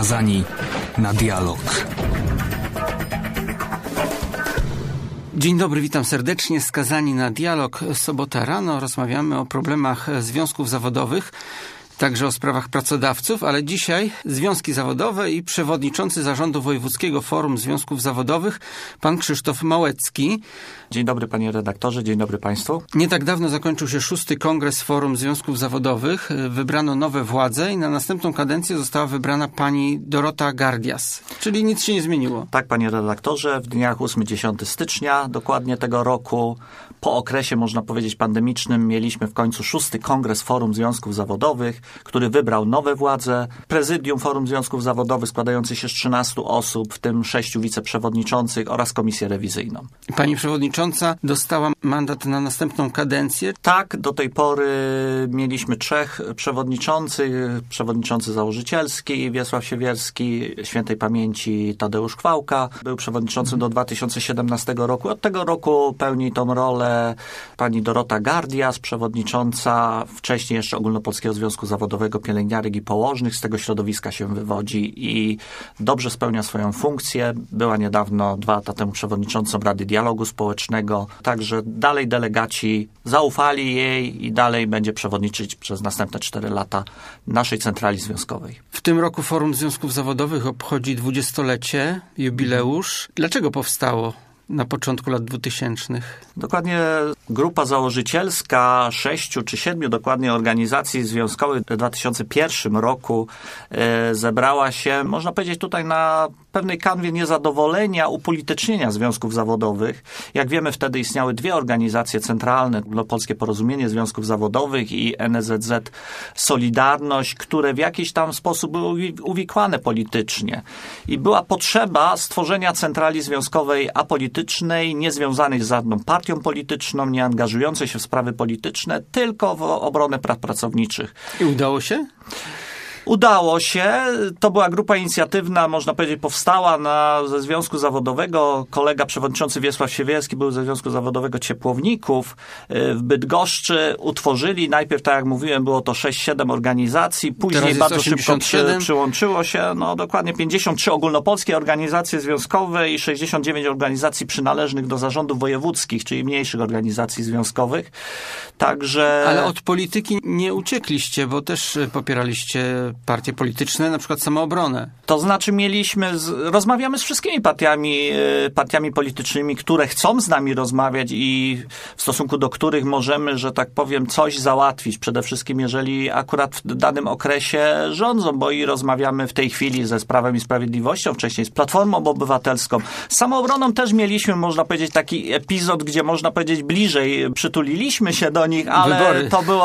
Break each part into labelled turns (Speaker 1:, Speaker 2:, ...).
Speaker 1: Skazani na dialog.
Speaker 2: Dzień dobry, witam serdecznie. Skazani na dialog. Sobota rano. Rozmawiamy o problemach związków zawodowych, także o sprawach pracodawców, ale dzisiaj związki zawodowe i przewodniczący Zarządu Wojewódzkiego Forum Związków Zawodowych, pan Krzysztof Małecki.
Speaker 3: Dzień dobry panie redaktorze, dzień dobry państwu.
Speaker 2: Nie tak dawno zakończył się 6. Kongres Forum Związków Zawodowych. Wybrano nowe władze i na następną kadencję została wybrana pani Dorota Gardias. Czyli nic się nie zmieniło.
Speaker 3: Tak, panie redaktorze, w dniach 8-10 stycznia dokładnie tego roku, po okresie, można powiedzieć, pandemicznym, mieliśmy w końcu 6. Kongres Forum Związków Zawodowych, który wybrał nowe władze. Prezydium Forum Związków Zawodowych składające się z 13 osób, w tym 6 wiceprzewodniczących oraz komisję rewizyjną.
Speaker 2: Pani przewodnicząca dostała mandat na następną kadencję.
Speaker 3: Tak, do tej pory mieliśmy 3 przewodniczących. Przewodniczący założycielski Wiesław Siewierski, świętej pamięci Tadeusz Chwałka, był przewodniczącym do 2017 roku. Od tego roku pełni tą rolę pani Dorota Gardias, przewodnicząca wcześniej jeszcze Ogólnopolskiego Związku Zawodowego Pielęgniarek i Położnych. Z tego środowiska się wywodzi i dobrze spełnia swoją funkcję. Była niedawno, 2 lata temu, przewodniczącą Rady Dialogu Społecznego. Także dalej delegaci zaufali jej i dalej będzie przewodniczyć przez następne 4 lata naszej centrali związkowej.
Speaker 2: W tym roku Forum Związków Zawodowych obchodzi 20-lecie, jubileusz. Dlaczego powstało na początku lat 2000?
Speaker 3: Dokładnie grupa założycielska 6 czy 7 dokładnie organizacji związkowych w 2001 roku zebrała się, można powiedzieć, tutaj na pewnej kanwie niezadowolenia, upolitycznienia związków zawodowych. Jak wiemy, wtedy istniały 2 organizacje centralne, Ogólnopolskie Porozumienie Związków Zawodowych i NSZZ Solidarność, które w jakiś tam sposób były uwikłane politycznie. I była potrzeba stworzenia centrali związkowej apolitycznej, niezwiązanej z żadną partią polityczną, nie angażującej się w sprawy polityczne, tylko w obronę praw pracowniczych.
Speaker 2: I udało się?
Speaker 3: Udało się. To była grupa inicjatywna, można powiedzieć, powstała ze Związku Zawodowego. Kolega przewodniczący Wiesław Siewierski był ze Związku Zawodowego Ciepłowników. W Bydgoszczy utworzyli, najpierw, tak jak mówiłem, było to 6-7 organizacji, później bardzo szybko przyłączyło się, dokładnie 53 ogólnopolskie organizacje związkowe i 69 organizacji przynależnych do zarządów wojewódzkich, czyli mniejszych organizacji związkowych. Także... Ale
Speaker 2: od polityki nie uciekliście, bo też popieraliście partie polityczne, na przykład Samoobronę.
Speaker 3: To znaczy rozmawiamy z wszystkimi partiami politycznymi, które chcą z nami rozmawiać i w stosunku do których możemy, że tak powiem, coś załatwić. Przede wszystkim, jeżeli akurat w danym okresie rządzą, bo i rozmawiamy w tej chwili ze Prawem i Sprawiedliwością, wcześniej z Platformą Obywatelską. Z Samoobroną też mieliśmy, można powiedzieć, taki epizod, gdzie można powiedzieć bliżej przytuliliśmy się do nich, ale wybory.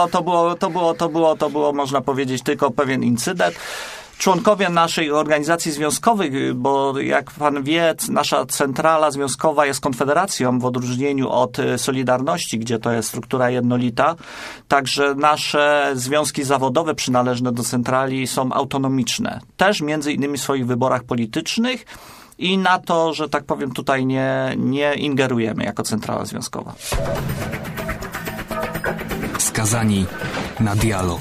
Speaker 3: To było, można powiedzieć, tylko pewien incydent. Członkowie naszej organizacji związkowych, bo jak pan wie, nasza centrala związkowa jest konfederacją w odróżnieniu od Solidarności, gdzie to jest struktura jednolita. Także nasze związki zawodowe przynależne do centrali są autonomiczne. Też między innymi w swoich wyborach politycznych i na to, że tak powiem, tutaj nie ingerujemy jako centrala związkowa.
Speaker 1: Skazani na dialog.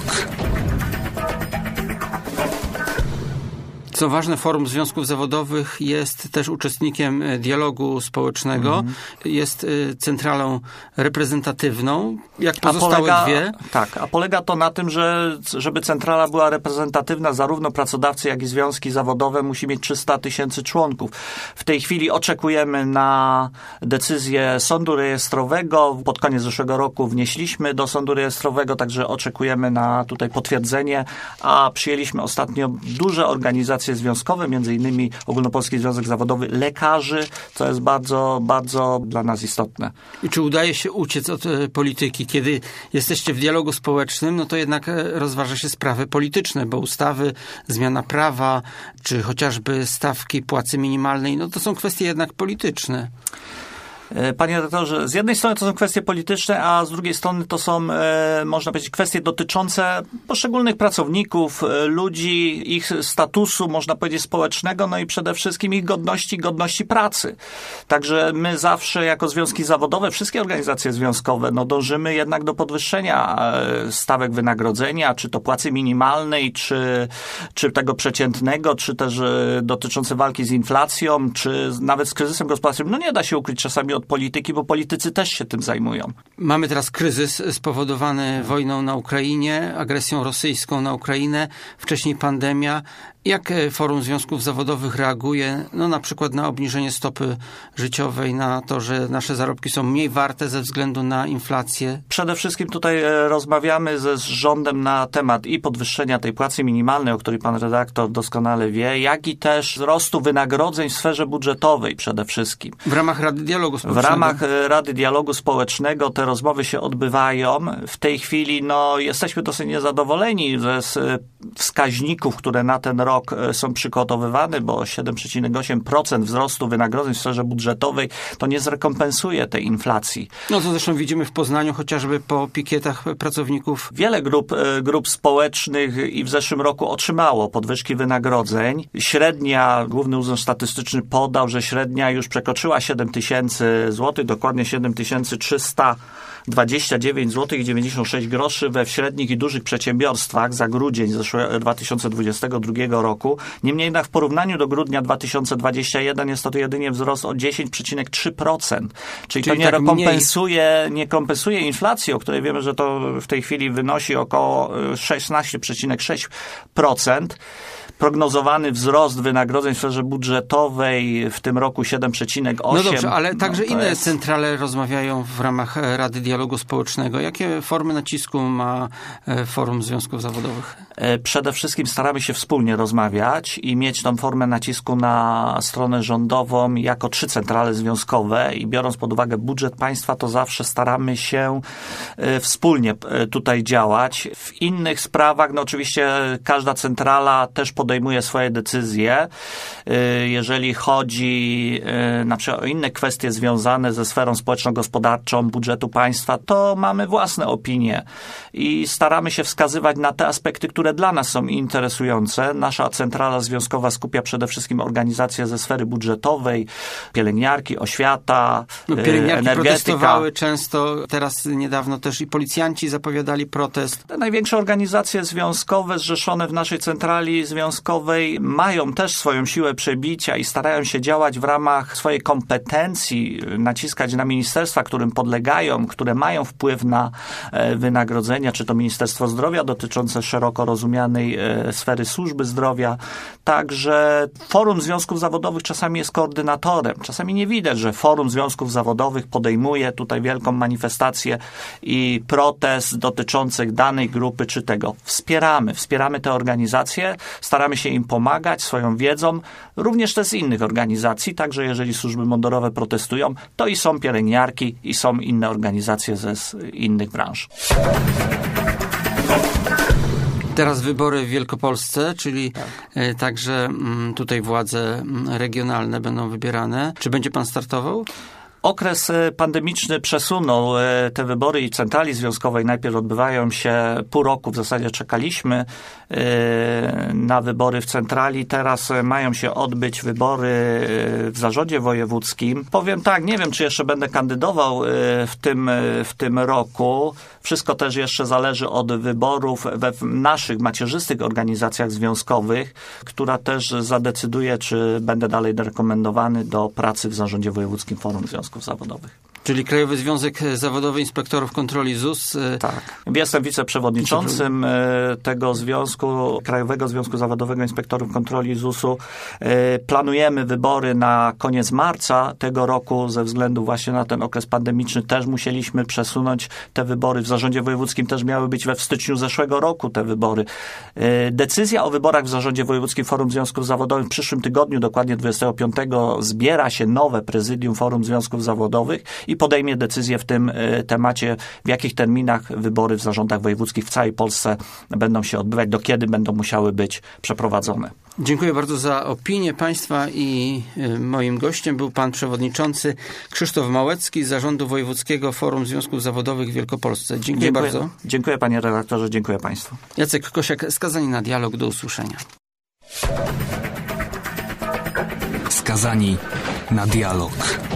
Speaker 2: Co ważne, Forum Związków Zawodowych jest też uczestnikiem dialogu społecznego. Jest centralą reprezentatywną, jak pozostałe 2.
Speaker 3: Tak, a polega to na tym, że żeby centrala była reprezentatywna, zarówno pracodawcy, jak i związki zawodowe musi mieć 300 000 członków. W tej chwili oczekujemy na decyzję sądu rejestrowego. Pod koniec zeszłego roku wnieśliśmy do sądu rejestrowego, także oczekujemy na tutaj potwierdzenie, a przyjęliśmy ostatnio duże organizacje związkowe, między innymi Ogólnopolski Związek Zawodowy Lekarzy, co jest bardzo, bardzo dla nas istotne.
Speaker 2: I czy udaje się uciec od polityki? Kiedy jesteście w dialogu społecznym, to jednak rozważa się sprawy polityczne, bo ustawy, zmiana prawa, czy chociażby stawki płacy minimalnej, to są kwestie jednak polityczne.
Speaker 3: Panie redaktorze, z jednej strony to są kwestie polityczne, a z drugiej strony to są, można powiedzieć, kwestie dotyczące poszczególnych pracowników, ludzi, ich statusu, można powiedzieć, społecznego, no i przede wszystkim ich godności pracy. Także my zawsze jako związki zawodowe, wszystkie organizacje związkowe, no dążymy jednak do podwyższenia stawek wynagrodzenia, czy to płacy minimalnej, czy tego przeciętnego, czy też dotyczące walki z inflacją, czy nawet z kryzysem gospodarczym. No nie da się ukryć czasami od polityki, bo politycy też się tym zajmują.
Speaker 2: Mamy teraz kryzys spowodowany wojną na Ukrainie, agresją rosyjską na Ukrainę, wcześniej pandemia. Jak Forum Związków Zawodowych reaguje, no na przykład na obniżenie stopy życiowej, na to, że nasze zarobki są mniej warte ze względu na inflację?
Speaker 3: Przede wszystkim tutaj rozmawiamy z rządem na temat i podwyższenia tej płacy minimalnej, o której pan redaktor doskonale wie, jak i też wzrostu wynagrodzeń w sferze budżetowej przede wszystkim.
Speaker 2: W ramach Rady Dialogu Społecznego?
Speaker 3: W ramach Rady Dialogu Społecznego te rozmowy się odbywają. W tej chwili jesteśmy dosyć niezadowoleni ze wskaźników, które na ten rok są przygotowywane, bo 7,8% wzrostu wynagrodzeń w sferze budżetowej to nie zrekompensuje tej inflacji.
Speaker 2: No to zresztą widzimy w Poznaniu, chociażby po pikietach pracowników.
Speaker 3: Wiele grup społecznych i w zeszłym roku otrzymało podwyżki wynagrodzeń. Główny Urząd Statystyczny podał, że średnia już przekroczyła 7 tysięcy złotych, dokładnie 7329 zł i 96 groszy we średnich i dużych przedsiębiorstwach za grudzień 2022 roku. Niemniej jednak w porównaniu do grudnia 2021 jest to jedynie wzrost o 10,3%. Czyli to nie kompensuje inflacji, o której wiemy, że to w tej chwili wynosi około 16,6%. Prognozowany wzrost wynagrodzeń w sferze budżetowej w tym roku 7,8%.
Speaker 2: No dobrze, ale także inne centrale rozmawiają w ramach Rady Dialogu Społecznego. Jakie formy nacisku ma Forum Związków Zawodowych?
Speaker 3: Przede wszystkim staramy się wspólnie rozmawiać i mieć tą formę nacisku na stronę rządową jako 3 centrale związkowe i biorąc pod uwagę budżet państwa, to zawsze staramy się wspólnie tutaj działać. W innych sprawach, no oczywiście każda centrala też podejmuje swoje decyzje. Jeżeli chodzi na przykład o inne kwestie związane ze sferą społeczno-gospodarczą budżetu państwa, to mamy własne opinie i staramy się wskazywać na te aspekty, które dla nas są interesujące. Nasza centrala związkowa skupia przede wszystkim organizacje ze sfery budżetowej, pielęgniarki, oświata,
Speaker 2: pielęgniarki
Speaker 3: energetyka.
Speaker 2: Protestowały często, teraz niedawno też i policjanci zapowiadali protest.
Speaker 3: Te największe organizacje związkowe zrzeszone w naszej centrali związkowej mają też swoją siłę przebicia i starają się działać w ramach swojej kompetencji, naciskać na ministerstwa, którym podlegają, które mają wpływ na wynagrodzenia, czy to Ministerstwo Zdrowia dotyczące szeroko rozumianej sfery służby zdrowia. Także Forum Związków Zawodowych czasami jest koordynatorem. Czasami nie widać, że Forum Związków Zawodowych podejmuje tutaj wielką manifestację i protest dotyczących danej grupy czy tego. Wspieramy te organizacje, staramy się im pomagać swoją wiedzą, również też z innych organizacji, także jeżeli służby mundurowe protestują, to i są pielęgniarki, i są inne organizacje z innych branż.
Speaker 2: Teraz wybory w Wielkopolsce, czyli także tutaj władze regionalne będą wybierane. Czy będzie pan startował?
Speaker 3: Okres pandemiczny przesunął te wybory i centrali związkowej. Najpierw odbywają się pół roku, w zasadzie czekaliśmy na wybory w centrali. Teraz mają się odbyć wybory w zarządzie wojewódzkim. Powiem tak, nie wiem, czy jeszcze będę kandydował w tym roku. Wszystko też jeszcze zależy od wyborów we naszych macierzystych organizacjach związkowych, która też zadecyduje, czy będę dalej rekomendowany do pracy w zarządzie wojewódzkim Forum Związków Zawodowych.
Speaker 2: Czyli Krajowy Związek Zawodowy Inspektorów Kontroli ZUS.
Speaker 3: Tak. Jestem wiceprzewodniczącym tego związku, Krajowego Związku Zawodowego Inspektorów Kontroli ZUS-u. Planujemy wybory na koniec marca tego roku. Ze względu właśnie na ten okres pandemiczny też musieliśmy przesunąć te wybory. W zarządzie wojewódzkim też miały być w styczniu zeszłego roku te wybory. Decyzja o wyborach w zarządzie wojewódzkim Forum Związków Zawodowych w przyszłym tygodniu, dokładnie 25, zbiera się nowe prezydium Forum Związków Zawodowych i podejmie decyzję w tym temacie, w jakich terminach wybory w zarządach wojewódzkich w całej Polsce będą się odbywać, do kiedy będą musiały być przeprowadzone.
Speaker 2: Dziękuję bardzo za opinię Państwa i moim gościem był Pan Przewodniczący Krzysztof Małecki z Zarządu Wojewódzkiego Forum Związków Zawodowych w Wielkopolsce. Dziękuję bardzo.
Speaker 3: Dziękuję panie redaktorze, dziękuję państwu.
Speaker 2: Jacek Kosiak, Skazani na dialog, do usłyszenia.
Speaker 1: Skazani na dialog.